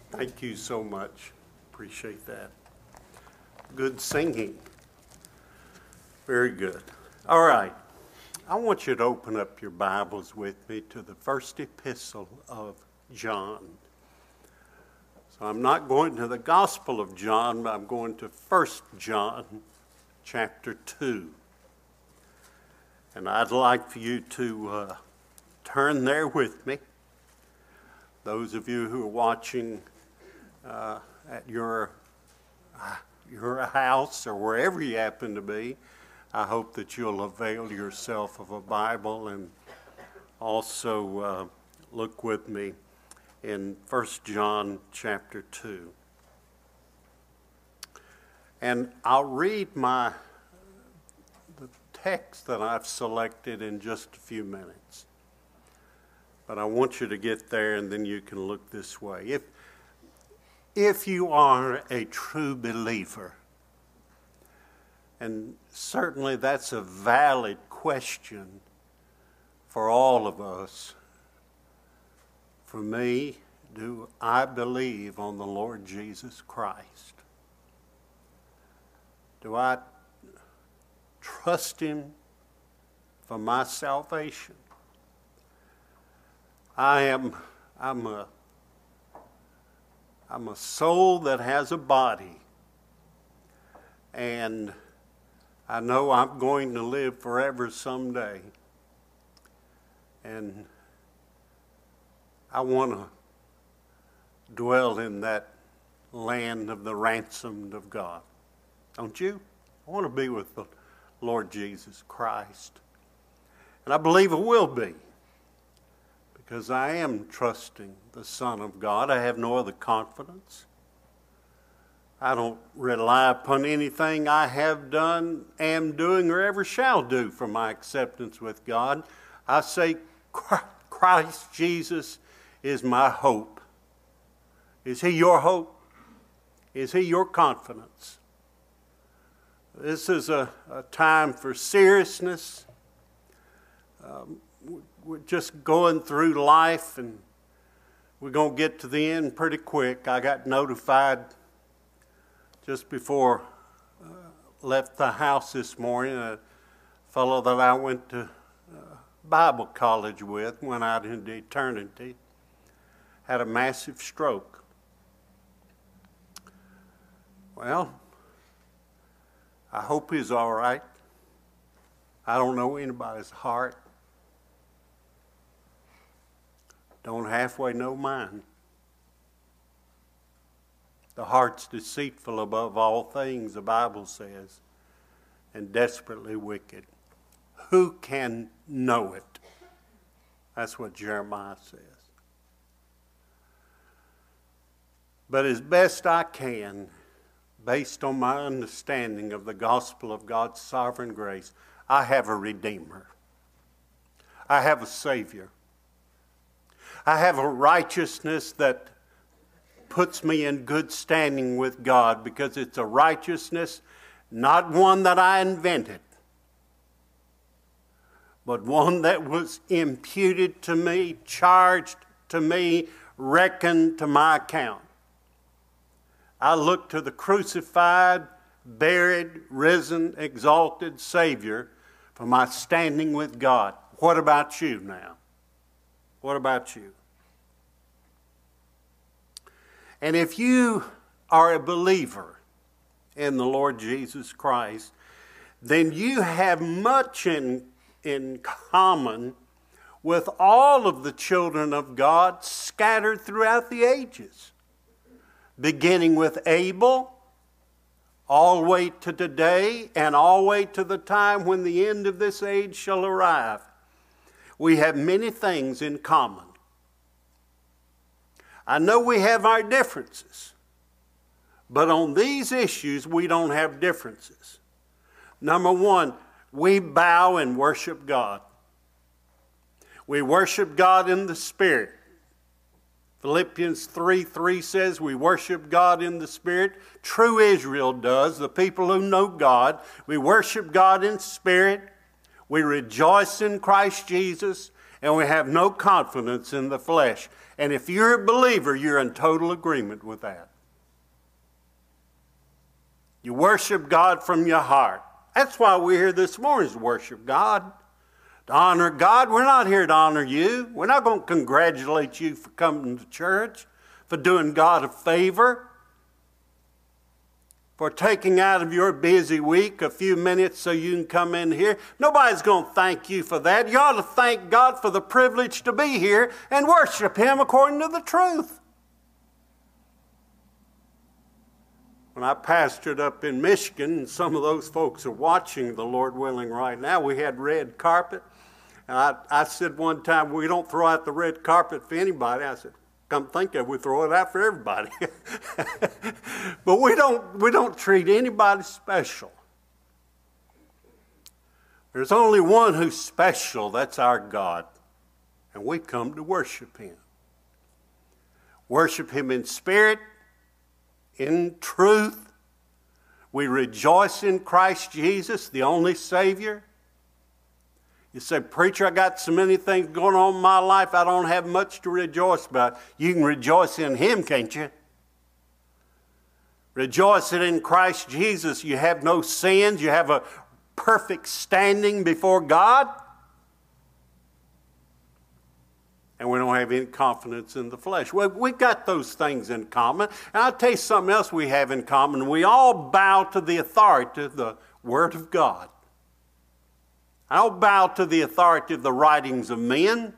Thank you so much. Appreciate that. Good singing. Very good. All right. I want you to open up your Bibles with me to the first epistle of John. So I'm not going to the Gospel of John, but I'm going to 1 John chapter 2. And I'd like for you to turn there with me. Those of you who are watching at your house or wherever you happen to be, I hope that you'll avail yourself of a Bible and also look with me in 1 John chapter 2. And I'll read the text that I've selected in just a few minutes. But I want you to get there and then you can look this way. If you are a true believer, and certainly that's a valid question for all of us. For me, do I believe on the Lord Jesus Christ? Do I trust Him for my salvation? I'm a soul that has a body, and I know I'm going to live forever someday, and I want to dwell in that land of the ransomed of God. Don't you? I want to be with the Lord Jesus Christ, and I believe it will be, because I am trusting the Son of God. I have no other confidence. I don't rely upon anything I have done, am doing, or ever shall do for my acceptance with God. I say Christ Jesus is my hope. Is He your hope? Is He your confidence? This is a time for seriousness. We're just going through life, and we're going to get to the end pretty quick. I got notified just before left the house this morning. A fellow that I went to Bible college with, went out into eternity, had a massive stroke. Well, I hope he's all right. I don't know anybody's heart. Don't halfway know mine. The heart's deceitful above all things, the Bible says, and desperately wicked. Who can know it? That's what Jeremiah says. But as best I can, based on my understanding of the gospel of God's sovereign grace, I have a Redeemer. I have a Savior. I have a righteousness that puts me in good standing with God, because it's a righteousness, not one that I invented, but one that was imputed to me, charged to me, reckoned to my account. I look to the crucified, buried, risen, exalted Savior for my standing with God. What about you now? What about you? And if you are a believer in the Lord Jesus Christ, then you have much in common with all of the children of God scattered throughout the ages, beginning with Abel, all the way to today, and all the way to the time when the end of this age shall arrive. We have many things in common. I know we have our differences, but on these issues we don't have differences. Number one, we bow and worship God. We worship God in the Spirit. Philippians 3:3 says we worship God in the Spirit. True Israel does, the people who know God. We worship God in spirit. We rejoice in Christ Jesus, and we have no confidence in the flesh. And if you're a believer, you're in total agreement with that. You worship God from your heart. That's why we're here this morning, is to worship God, to honor God. We're not here to honor you. We're not going to congratulate you for coming to church, for doing God a favor, for taking out of your busy week a few minutes so you can come in here. Nobody's going to thank you for that. You ought to thank God for the privilege to be here and worship Him according to the truth. When I pastored up in Michigan, and some of those folks are watching, the Lord willing, right now, we had red carpet. And I said one time, we don't throw out the red carpet for anybody. I said, come think of it, we throw it out for everybody. But we don't treat anybody special. There's only one who's special, that's our God. And we come to worship Him. Worship Him in spirit, in truth. We rejoice in Christ Jesus, the only Savior. You say, preacher, I got so many things going on in my life, I don't have much to rejoice about. You can rejoice in Him, can't you? Rejoicing in Christ Jesus, you have no sins, you have a perfect standing before God. And we don't have any confidence in the flesh. Well, we've got those things in common. And I'll tell you something else we have in common. We all bow to the authority of the Word of God. I don't bow to the authority of the writings of men.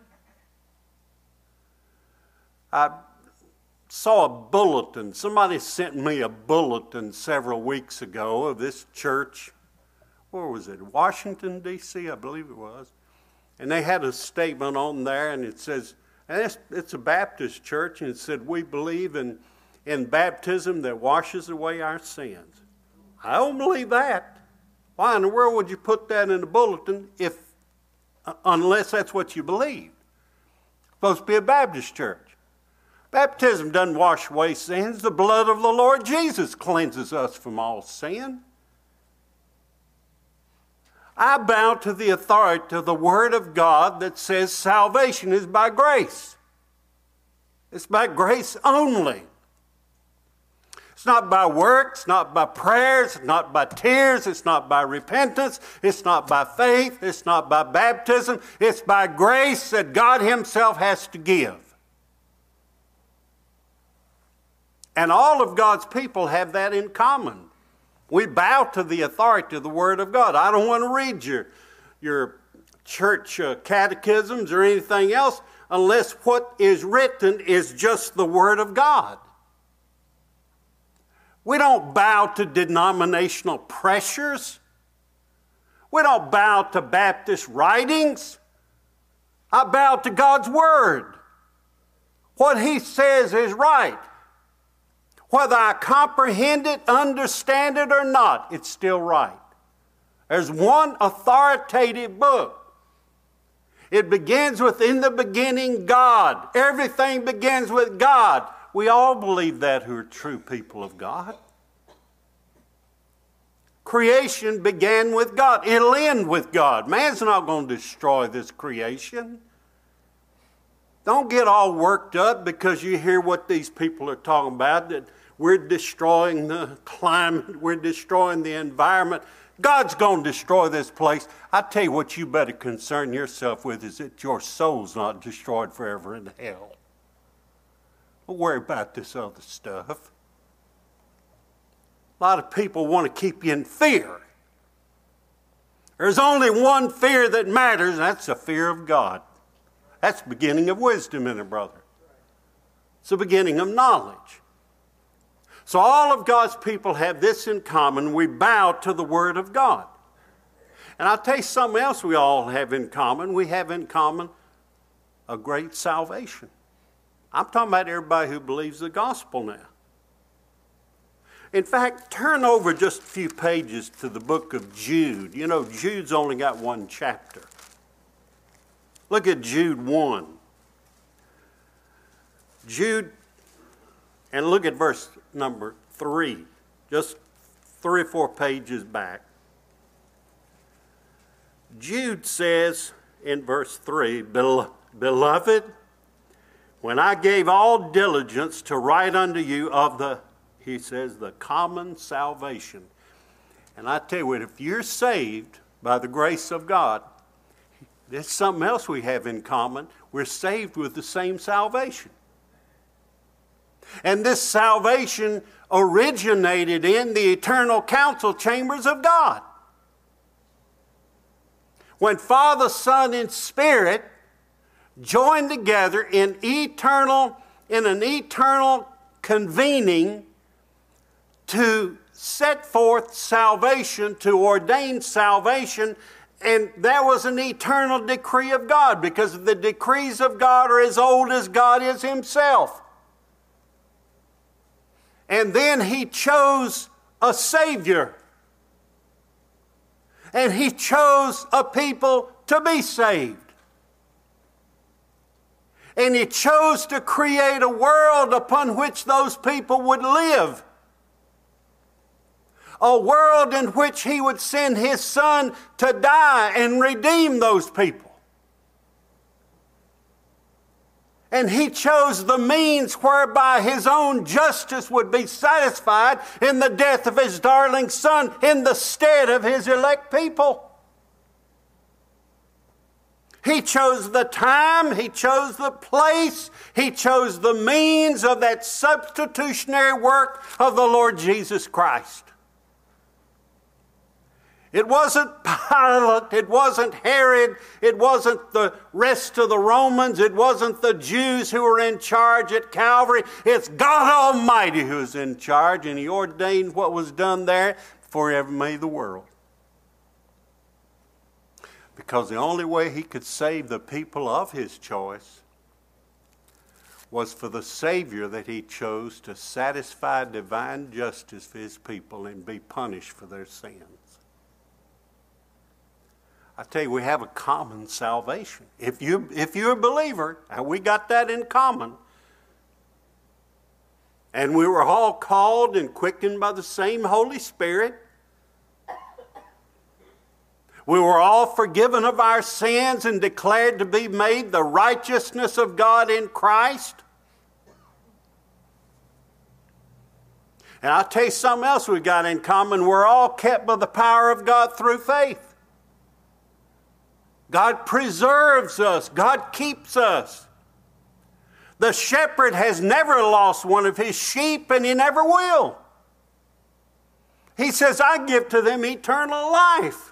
I saw a bulletin. Somebody sent me a bulletin several weeks ago of this church. Where was it? Washington, D.C., I believe it was. And they had a statement on there, and it says, and it's a Baptist church, and it said, we believe in baptism that washes away our sins. I don't believe that. Why in the world would you put that in the bulletin unless that's what you believe? It's supposed to be a Baptist church. Baptism doesn't wash away sins. The blood of the Lord Jesus cleanses us from all sin. I bow to the authority of the Word of God that says salvation is by grace. It's by grace only. It's not by works, not by prayers, not by tears, it's not by repentance, it's not by faith, it's not by baptism. It's by grace that God Himself has to give. And all of God's people have that in common. We bow to the authority of the Word of God. I don't want to read your church catechisms or anything else unless what is written is just the Word of God. We don't bow to denominational pressures. We don't bow to Baptist writings. I bow to God's Word. What He says is right. Whether I comprehend it, understand it or not, it's still right. There's one authoritative book. It begins with, in the beginning, God. Everything begins with God. We all believe that who are true people of God. Creation began with God. It'll end with God. Man's not going to destroy this creation. Don't get all worked up because you hear what these people are talking about, that we're destroying the climate, we're destroying the environment. God's going to destroy this place. I tell you what you better concern yourself with is that your soul's not destroyed forever in hell. Don't worry about this other stuff. A lot of people want to keep you in fear. There's only one fear that matters, and that's the fear of God. That's the beginning of wisdom in it, brother. It's the beginning of knowledge. So all of God's people have this in common. We bow to the Word of God. And I'll tell you something else we all have in common. We have in common a great salvation. I'm talking about everybody who believes the gospel now. In fact, turn over just a few pages to the book of Jude. You know, Jude's only got one chapter. Look at Jude 1. Jude, and look at verse number 3, just 3 or 4 pages back. Jude says in verse 3, Beloved, when I gave all diligence to write unto you of the, he says, the common salvation. And I tell you what, if you're saved by the grace of God, there's something else we have in common. We're saved with the same salvation. And this salvation originated in the eternal council chambers of God. When Father, Son, and Spirit joined together in an eternal convening to set forth salvation, to ordain salvation, and that was an eternal decree of God, because the decrees of God are as old as God is himself. And then he chose a Savior. And he chose a people to be saved. And he chose to create a world upon which those people would live. A world in which he would send his Son to die and redeem those people. And he chose the means whereby his own justice would be satisfied in the death of his darling Son in the stead of his elect people. He chose the time, he chose the place, he chose the means of that substitutionary work of the Lord Jesus Christ. It wasn't Pilate, it wasn't Herod, it wasn't the rest of the Romans, it wasn't the Jews who were in charge at Calvary. It's God Almighty who is in charge, and he ordained what was done there before he ever made the world. Because the only way he could save the people of his choice was for the Savior that he chose to satisfy divine justice for his people and be punished for their sins. I tell you, we have a common salvation. If you're a believer, and we got that in common, and we were all called and quickened by the same Holy Spirit, we were all forgiven of our sins and declared to be made the righteousness of God in Christ. And I'll tell you something else we got in common. We're all kept by the power of God through faith. God preserves us. God keeps us. The shepherd has never lost one of his sheep, and he never will. He says, I give to them eternal life.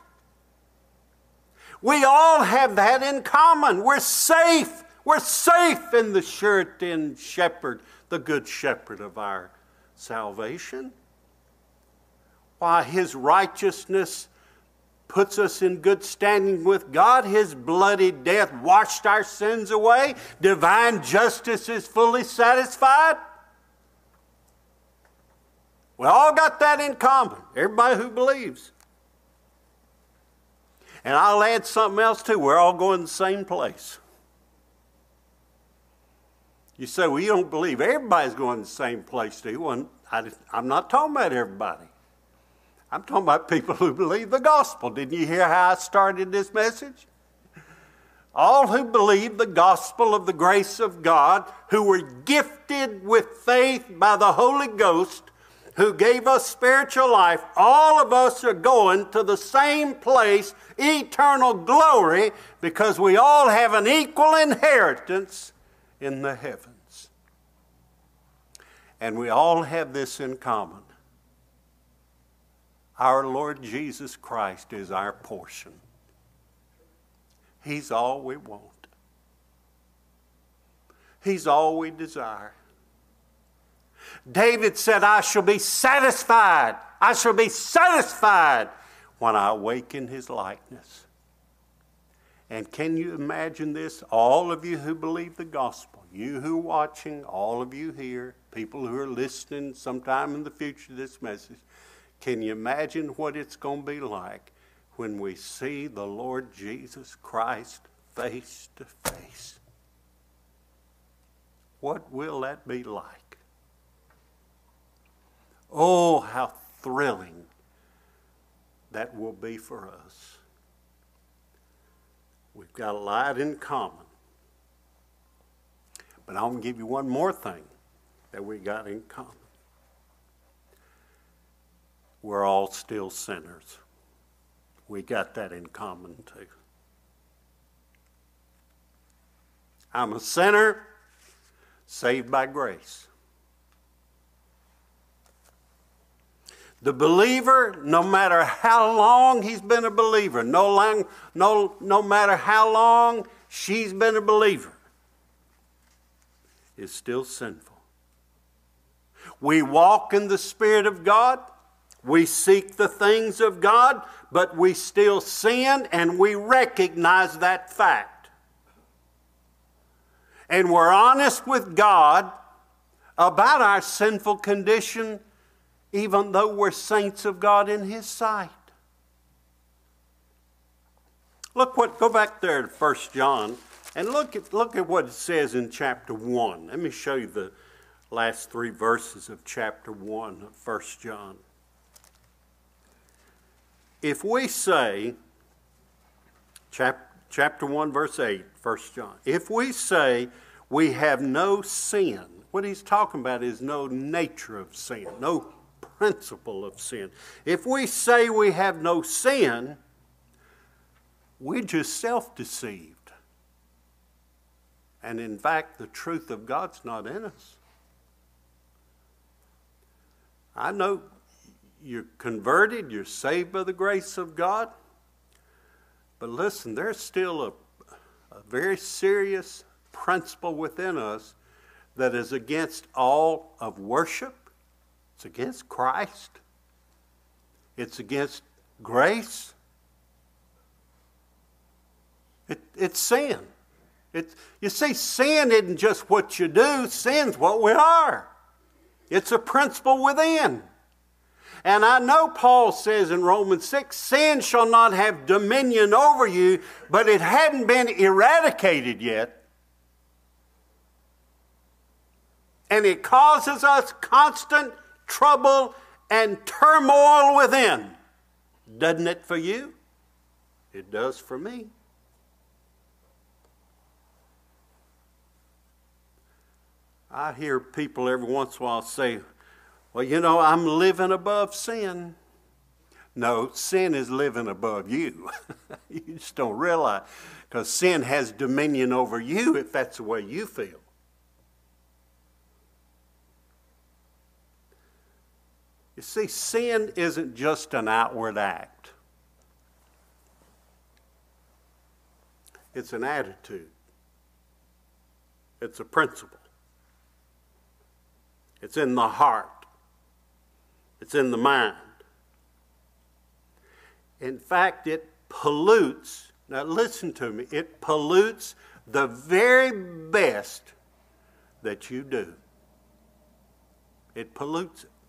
We all have that in common. We're safe. We're safe in the surety and shepherd, the good shepherd of our salvation. Why, his righteousness puts us in good standing with God. His bloody death washed our sins away. Divine justice is fully satisfied. We all got that in common. Everybody who believes. And I'll add something else too. We're all going to the same place. You say, well, you don't believe everybody's going to the same place, do you? Well, I'm not talking about everybody. I'm talking about people who believe the gospel. Didn't you hear how I started this message? All who believe the gospel of the grace of God, who were gifted with faith by the Holy Ghost, who gave us spiritual life, all of us are going to the same place, eternal glory, because we all have an equal inheritance in the heavens. And we all have this in common. Our Lord Jesus Christ is our portion. He's all we want. He's all we desire. David said, I shall be satisfied. I shall be satisfied when I awake in his likeness. And can you imagine this? All of you who believe the gospel, you who are watching, all of you here, people who are listening sometime in the future to this message, can you imagine what it's going to be like when we see the Lord Jesus Christ face to face? What will that be like? Oh, how thrilling that will be for us. We've got a lot in common. But I'm going to give you one more thing that we got in common. We're all still sinners. We got that in common too. I'm a sinner saved by grace. The believer, no matter how long he's been a believer, no matter how long she's been a believer, is still sinful. We walk in the Spirit of God. We seek the things of God, but we still sin, and we recognize that fact. And we're honest with God about our sinful condition, even though we're saints of God in His sight. Go back there to 1 John and look at what it says in chapter 1. Let me show you the last 3 verses of chapter 1 of 1 John. If we say, chapter 1, verse 8, 1 John, if we say we have no sin, what he's talking about is no nature of sin, no principle of sin. If we say we have no sin, we're just self-deceived. And in fact, the truth of God's not in us. I know you're converted, you're saved by the grace of God. But listen, there's still a very serious principle within us that is against all of worship. It's against Christ. It's against grace. It's sin. You see, sin isn't just what you do. Sin's what we are. It's a principle within. And I know Paul says in Romans 6, sin shall not have dominion over you, but it hadn't been eradicated yet. And it causes us constant trouble and turmoil within. Doesn't it for you? It does for me. I hear people every once in a while say, well, you know, I'm living above sin. No, sin is living above you. You just don't realize, because sin has dominion over you if that's the way you feel. You see, sin isn't just an outward act. It's an attitude. It's a principle. It's in the heart. It's in the mind. In fact, it pollutes, now listen to me, it pollutes the very best that you do. It pollutes it.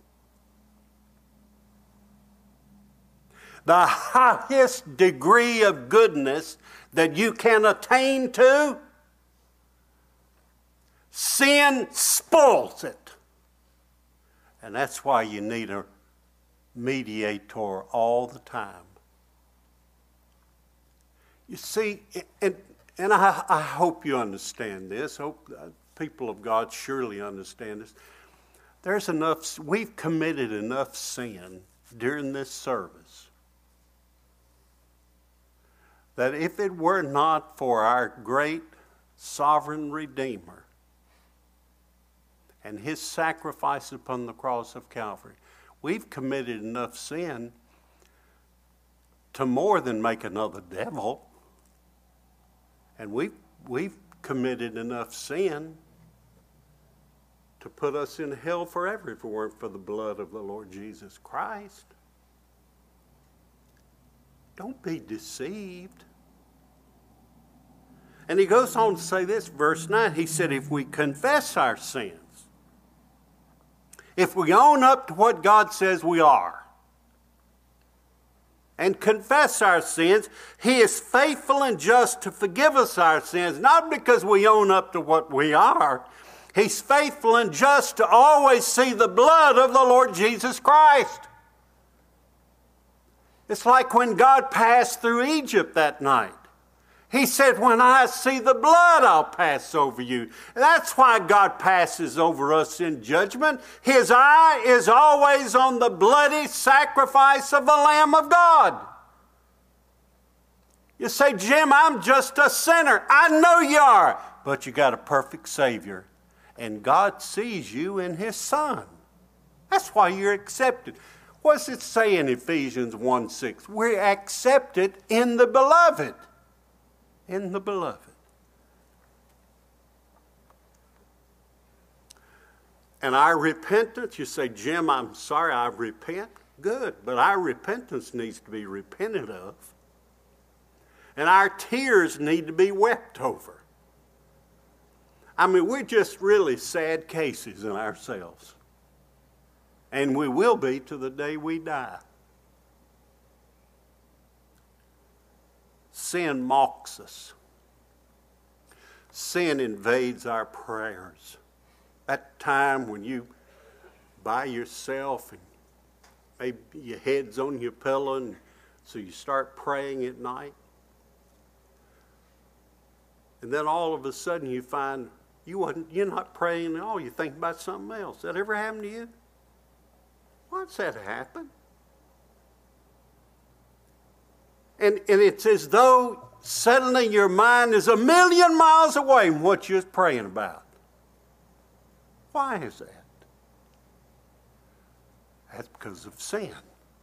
The highest degree of goodness that you can attain to, sin spoils it. And that's why you need a mediator all the time. You see, and I hope you understand this. Hope people of God surely understand this. We've committed enough sin during this service that if it were not for our great sovereign Redeemer and His sacrifice upon the cross of Calvary, we've committed enough sin to more than make another devil. And we've committed enough sin to put us in hell forever if it weren't for the blood of the Lord Jesus Christ. Don't be deceived. And he goes on to say this, verse 9. He said, if we confess our sins, if we own up to what God says we are, and confess our sins, He is faithful and just to forgive us our sins, not because we own up to what we are. He's faithful and just to always see the blood of the Lord Jesus Christ. It's like when God passed through Egypt that night. He said, when I see the blood, I'll pass over you. That's why God passes over us in judgment. His eye is always on the bloody sacrifice of the Lamb of God. You say, Jim, I'm just a sinner. I know you are. But you got a perfect Savior. And God sees you in His Son. That's why you're accepted. What does it say in Ephesians 1:6? We're accepted in the Beloved. In the Beloved. And our repentance, you say, Jim, I'm sorry, I repent. Good, but our repentance needs to be repented of. And our tears need to be wept over. I mean, we're just really sad cases in ourselves. And we will be to the day we die. Sin mocks us. Sin invades our prayers. That time when you by yourself and maybe your head's on your pillow and so you start praying at night. And then all of a sudden you find you're not praying at all. You think about something else. That ever happened to you? Why's that happen? And it's as though suddenly your mind is 1,000,000 miles away from what you're praying about. Why is that? That's because of sin.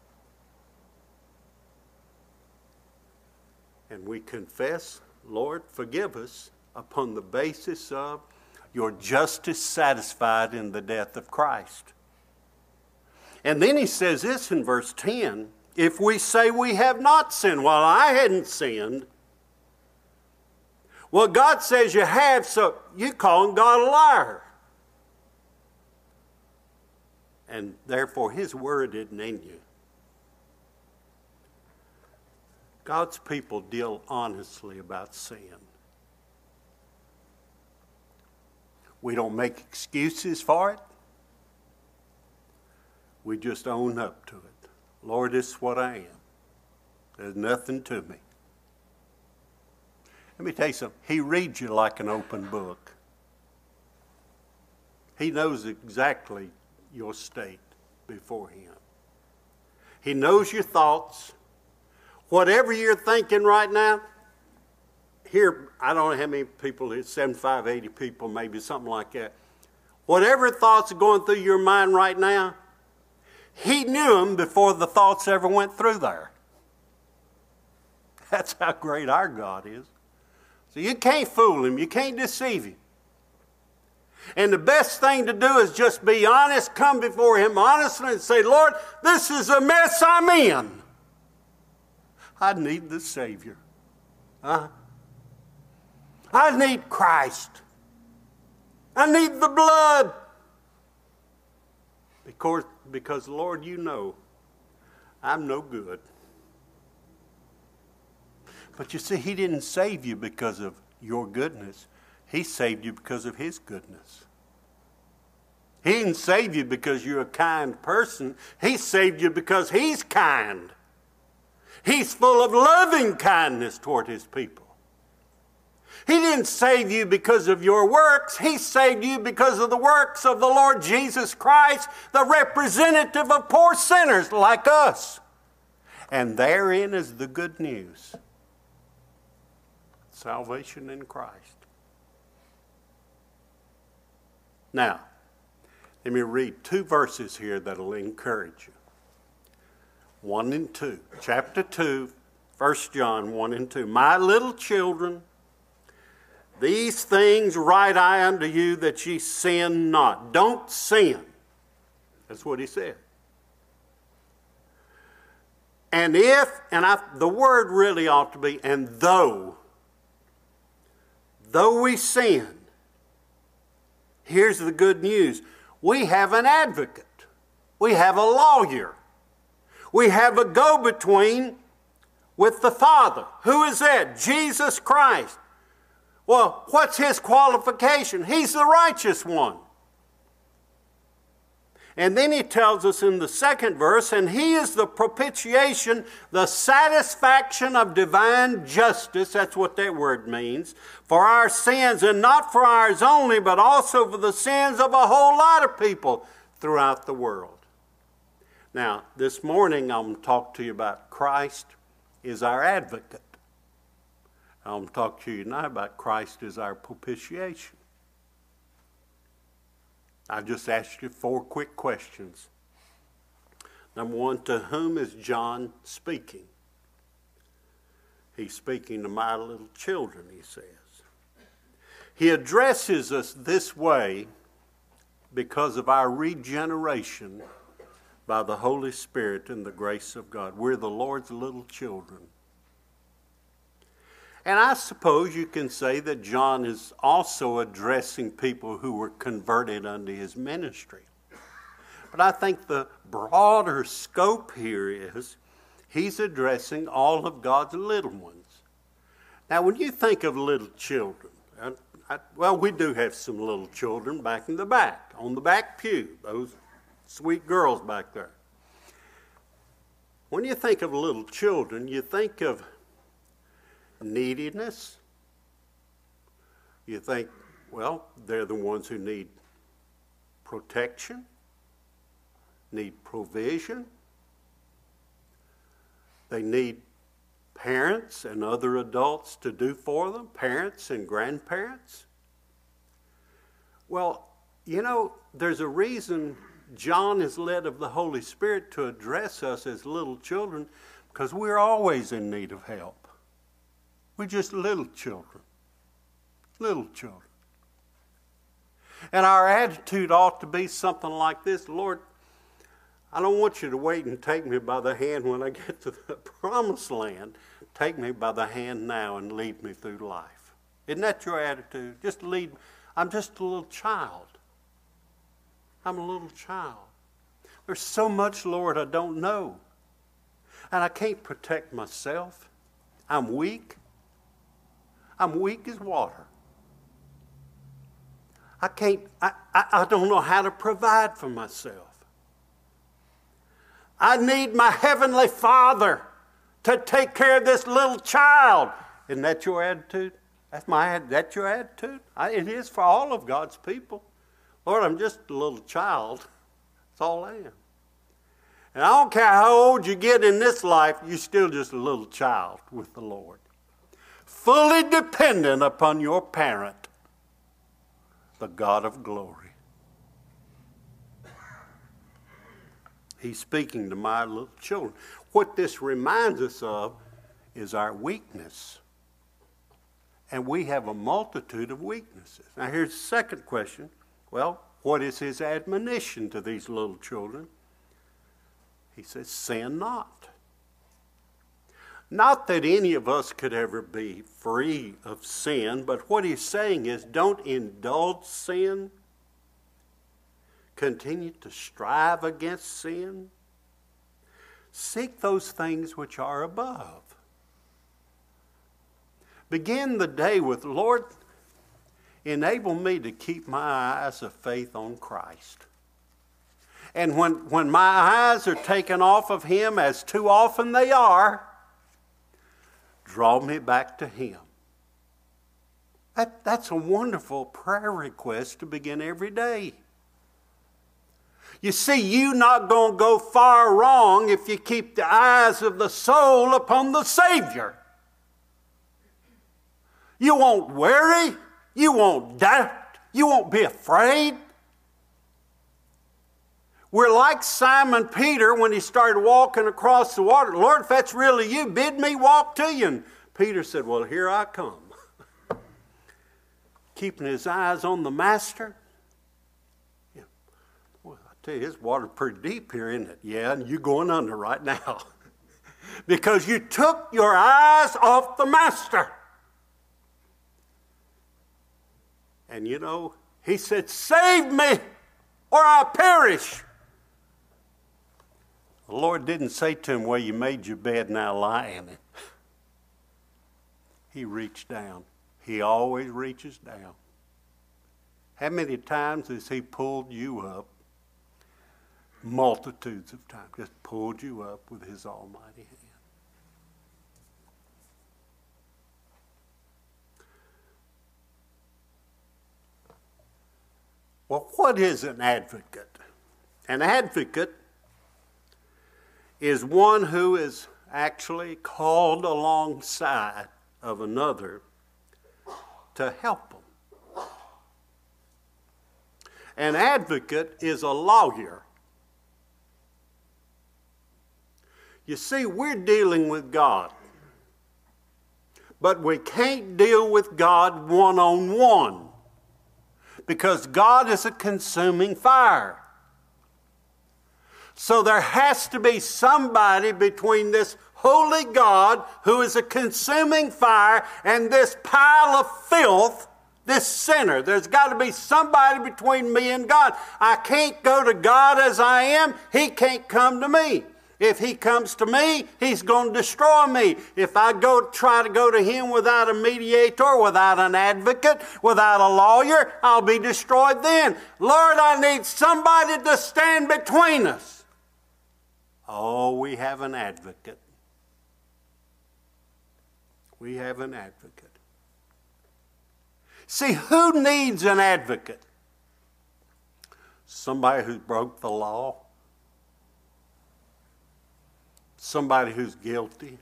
And we confess, Lord, forgive us upon the basis of your justice satisfied in the death of Christ. And then he says this in verse 10, if we say we have not sinned, well, I hadn't sinned. Well, God says you have, so you're calling God a liar. And therefore His word isn't in you. God's people deal honestly about sin. We don't make excuses for it. We just own up to it. Lord, this is what I am. There's nothing to me. Let me tell you something. He reads you like an open book. He knows exactly your state before Him. He knows your thoughts. Whatever you're thinking right now, here, I don't know how many people, it's 75, 80 people, maybe something like that. Whatever thoughts are going through your mind right now, He knew them before the thoughts ever went through there. That's how great our God is. So you can't fool Him. You can't deceive Him. And the best thing to do is just be honest, come before Him honestly and say, Lord, this is a mess I'm in. I need the Savior. I need Christ. I need the blood. Because, Lord, you know, I'm no good. But you see, He didn't save you because of your goodness. He saved you because of His goodness. He didn't save you because you're a kind person. He saved you because He's kind. He's full of loving kindness toward His people. He didn't save you because of your works. He saved you because of the works of the Lord Jesus Christ, the representative of poor sinners like us. And therein is the good news. Salvation in Christ. Now, let me read 2 verses here that will encourage you. 1 and 2. Chapter 2, 1 John 1 and 2. My little children, these things write I unto you that ye sin not. Don't sin. That's what he said. And if, the word really ought to be, and though we sin, here's the good news. We have an advocate. We have a lawyer. We have a go-between with the Father. Who is that? Jesus Christ. Well, what's His qualification? He's the righteous one. And then he tells us in the second verse, and he is the propitiation, the satisfaction of divine justice, that's what that word means, for our sins, and not for ours only, but also for the sins of a whole lot of people throughout the world. Now, this morning I'm going to talk to you about Christ is our advocate. I'm going to talk to you tonight about Christ is our propitiation. I just asked you 4 quick questions. Number 1, to whom is John speaking? He's speaking to my little children, he says. He addresses us this way because of our regeneration by the Holy Spirit and the grace of God. We're the Lord's little children. And I suppose you can say that John is also addressing people who were converted unto his ministry. But I think the broader scope here is he's addressing all of God's little ones. Now, when you think of little children, we do have some little children back in the back, on the back pew, those sweet girls back there. When you think of little children, you think of neediness. You think, well, they're the ones who need protection, need provision. They need parents and other adults to do for them, parents and grandparents. Well, you know, there's a reason John is led of the Holy Spirit to address us as little children, because we're always in need of help. We're just little children. Little children. And our attitude ought to be something like this: Lord, I don't want you to wait and take me by the hand when I get to the promised land. Take me by the hand now and lead me through life. Isn't that your attitude? Just lead. I'm just a little child. I'm a little child. There's so much, Lord, I don't know. And I can't protect myself. I'm weak. I'm weak as water. I don't know how to provide for myself. I need my Heavenly Father to take care of this little child. Isn't that your attitude? That's your attitude? It is for all of God's people. Lord, I'm just a little child. That's all I am. And I don't care how old you get in this life, you're still just a little child with the Lord. Fully dependent upon your parent, the God of glory. He's speaking to my little children. What this reminds us of is our weakness. And we have a multitude of weaknesses. Now here's the second question. Well, what is his admonition to these little children? He says, sin not. Not that any of us could ever be free of sin, but what he's saying is don't indulge sin. Continue to strive against sin. Seek those things which are above. Begin the day with, Lord, enable me to keep my eyes of faith on Christ. And when my eyes are taken off of him, as too often they are, draw me back to him. That's a wonderful prayer request to begin every day. You see, you're not going to go far wrong if you keep the eyes of the soul upon the Savior. You won't worry. You won't doubt. You won't be afraid. We're like Simon Peter when he started walking across the water. Lord, if that's really you, bid me walk to you. And Peter said, well, here I come. Keeping his eyes on the Master. Yeah. Well, I tell you, this water's pretty deep here, isn't it? Yeah, and you're going under right now. Because you took your eyes off the Master. And you know, he said, save me or I perish. The Lord didn't say to him, well, you made your bed, now lie in it. He reached down. He always reaches down. How many times has he pulled you up multitudes of times, just pulled you up with his almighty hand. Well, what is an advocate? An advocate is one who is actually called alongside of another to help them. An advocate is a lawyer. You see, we're dealing with God, but we can't deal with God one-on-one because God is a consuming fire. So there has to be somebody between this holy God who is a consuming fire and this pile of filth, this sinner. There's got to be somebody between me and God. I can't go to God as I am. He can't come to me. If he comes to me, he's going to destroy me. If I try to go to him without a mediator, without an advocate, without a lawyer, I'll be destroyed then. Lord, I need somebody to stand between us. Oh, we have an advocate. We have an advocate. See, who needs an advocate? Somebody who broke the law. Somebody who's guilty.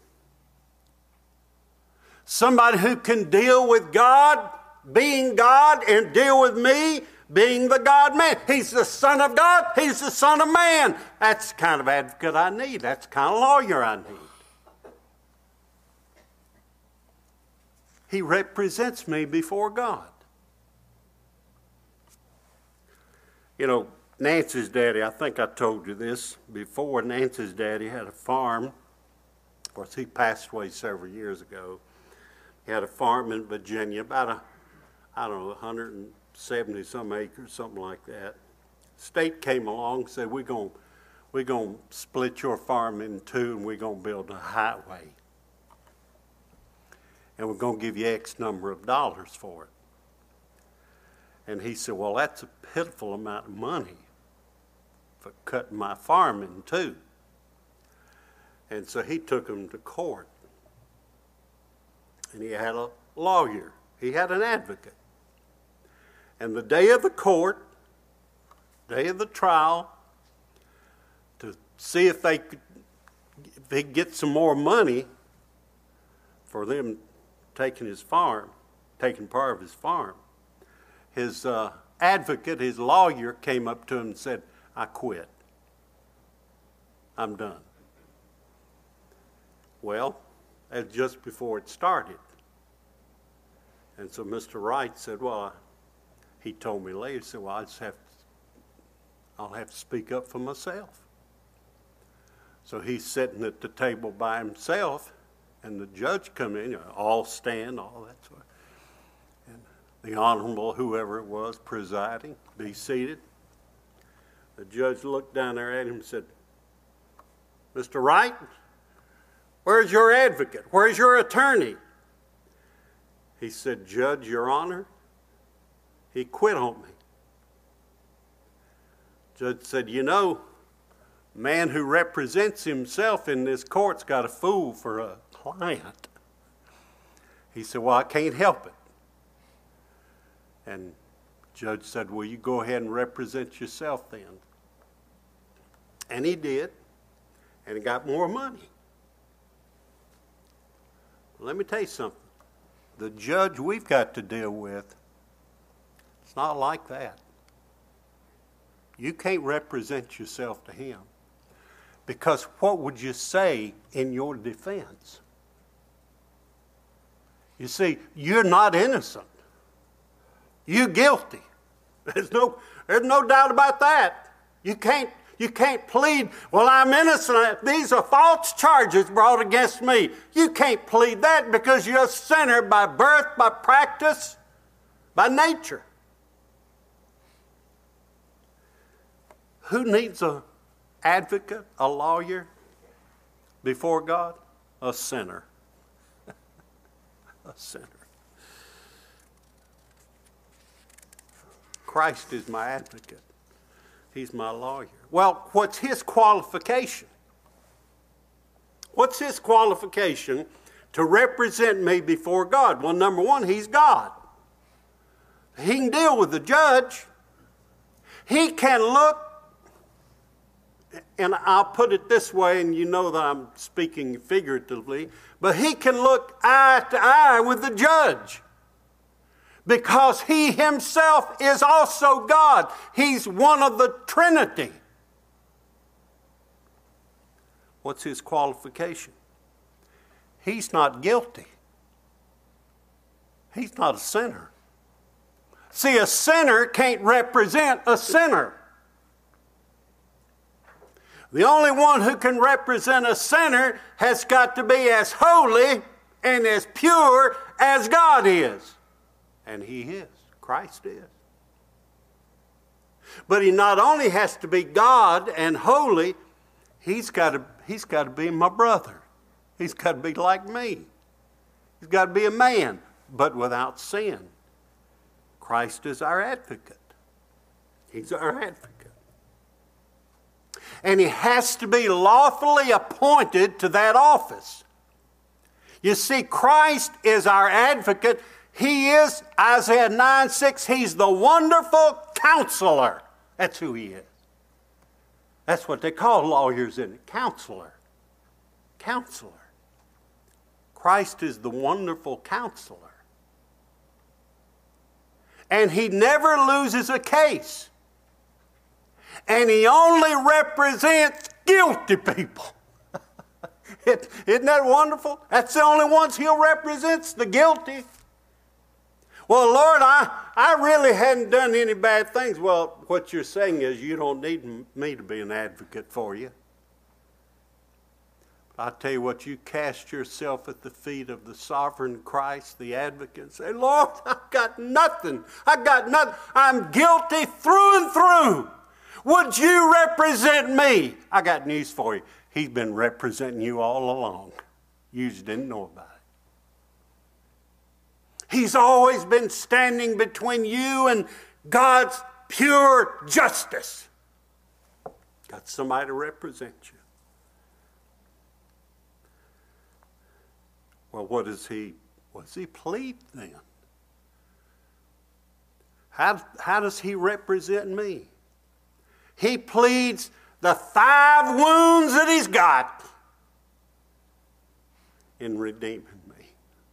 Somebody who can deal with God, being God, and deal with me, being the God-man. He's the Son of God. He's the Son of Man. That's the kind of advocate I need. That's the kind of lawyer I need. He represents me before God. You know, Nancy's daddy, I think I told you this before, Nancy's daddy had a farm. Of course, he passed away several years ago. He had a farm in Virginia, about 170 some acres, something like that. State came along and said, we're going to split your farm in two and we're going to build a highway. And we're going to give you X number of dollars for it. And he said, well, that's a pitiful amount of money for cutting my farm in two. And so he took him to court. And he had a lawyer. He had an advocate. And the day of the court, day of the trial, to see if they could get some more money for them taking part of his farm, his advocate, his lawyer, came up to him and said, I quit. I'm done. Well, that's just before it started. And so Mr. Wright said, well, he told me later, he said, well, I'll have to speak up for myself. So he's sitting at the table by himself, and the judge come in, all stand, all that sort of. And the honorable, whoever it was, presiding, be seated. The judge looked down there at him and said, Mr. Wright, where's your advocate? Where's your attorney? He said, Judge, Your Honor, he quit on me. Judge said, you know, man who represents himself in this court's got a fool for a client. He said, well, I can't help it. And judge said, well, you go ahead and represent yourself then. And he did, and he got more money. Let me tell you something. The judge we've got to deal with, it's not like that. You can't represent yourself to him. Because what would you say in your defense? You see, you're not innocent. You're guilty. There's no doubt about that. You can't plead, well, I'm innocent. These are false charges brought against me. You can't plead that because you're a sinner by birth, by practice, by nature. Who needs an advocate, a lawyer before God? A sinner. A sinner. Christ is my advocate. He's my lawyer. Well, what's his qualification? What's his qualification to represent me before God? Well, number one, he's God. He can deal with the judge. He can look, and I'll put it this way, and you know that I'm speaking figuratively, but he can look eye to eye with the judge because he himself is also God. He's one of the Trinity. What's his qualification? He's not guilty. He's not a sinner. See, a sinner can't represent a sinner. The only one who can represent a sinner has got to be as holy and as pure as God is. And he is. Christ is. But he not only has to be God and holy, he's got to be my brother. He's got to be like me. He's got to be a man, but without sin. Christ is our advocate. He's our advocate. And he has to be lawfully appointed to that office. You see, Christ is our advocate. He is, Isaiah 9:6, he's the wonderful counselor. That's who he is. That's what they call lawyers, isn't it? Counselor. Counselor. Christ is the wonderful counselor. And he never loses a case. And he only represents guilty people. Isn't that wonderful? That's the only ones he'll represent, the guilty. Well, Lord, I really hadn't done any bad things. Well, what you're saying is you don't need me to be an advocate for you. I tell you what, you cast yourself at the feet of the sovereign Christ, the advocate, and say, Lord, I've got nothing. I've got nothing. I'm guilty through and through. Would you represent me? I got news for you. He's been representing you all along. You just didn't know about it. He's always been standing between you and God's pure justice. Got somebody to represent you. Well, what does he plead then? How does he represent me? He pleads the 5 wounds that he's got in redeeming me.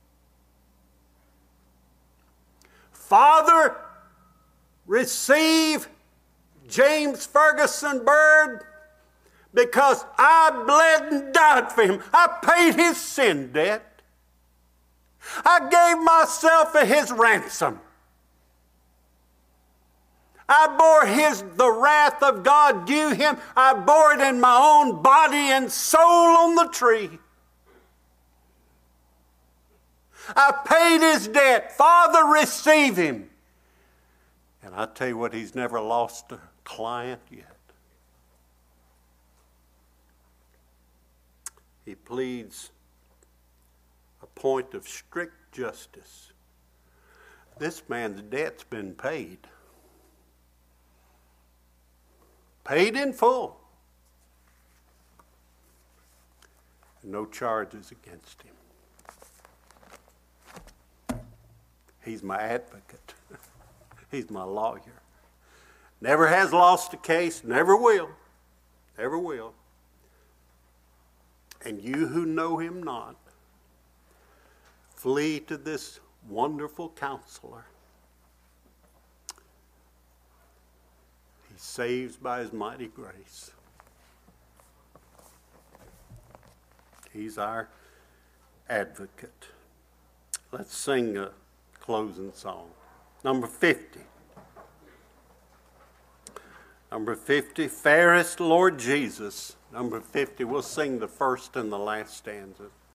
Father, receive James Ferguson Bird because I bled and died for him. I paid his sin debt. I gave myself at his ransom. I bore the wrath of God due him. I bore it in my own body and soul on the tree. I paid his debt. Father, receive him. And I tell you what, he's never lost a client yet. He pleads a point of strict justice. This man's debt's been paid. Paid in full. No charges against him. He's my advocate. He's my lawyer. Never has lost a case, never will. Never will. And you who know him not, flee to this wonderful counselor. He saves by his mighty grace. He's our advocate. Let's sing a closing song. Number 50. Number 50, fairest Lord Jesus. Number 50, we'll sing the first and the last stanza.